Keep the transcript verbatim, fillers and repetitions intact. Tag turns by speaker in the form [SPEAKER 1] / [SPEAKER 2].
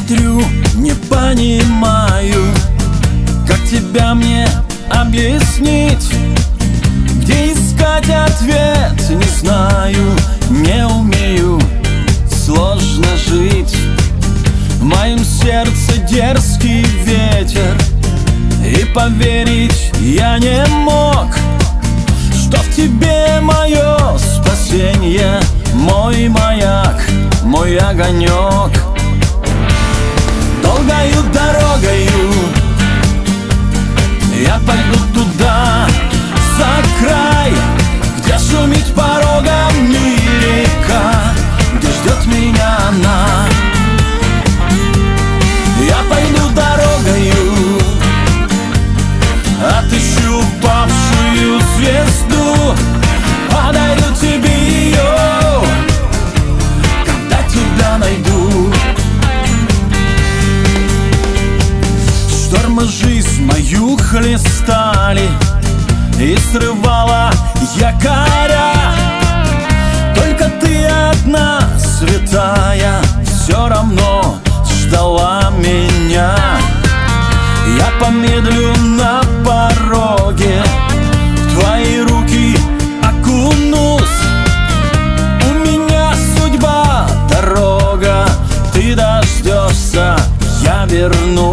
[SPEAKER 1] смотрю, не понимаю, как тебя мне объяснить, где искать ответ, не знаю, не умею, сложно жить. В моем сердце дерзкий ветер, и поверить я не мог, что в тебе мое спасение, мой маяк, мой огонек. Долгою дорогою я пойду туда, за край, где шумит порогами река, где ждет меня она. Я пойду дорогою, отыщу павшую звезду, подарю тебе ее, когда тебя найду. Штормы жизнь мою хлестали, и срывала якоря. Только ты одна, святая, все равно ждала меня. Я помедлю на пороге, в твои руки окунусь. У меня судьба, дорога, ты дождешься, я вернусь.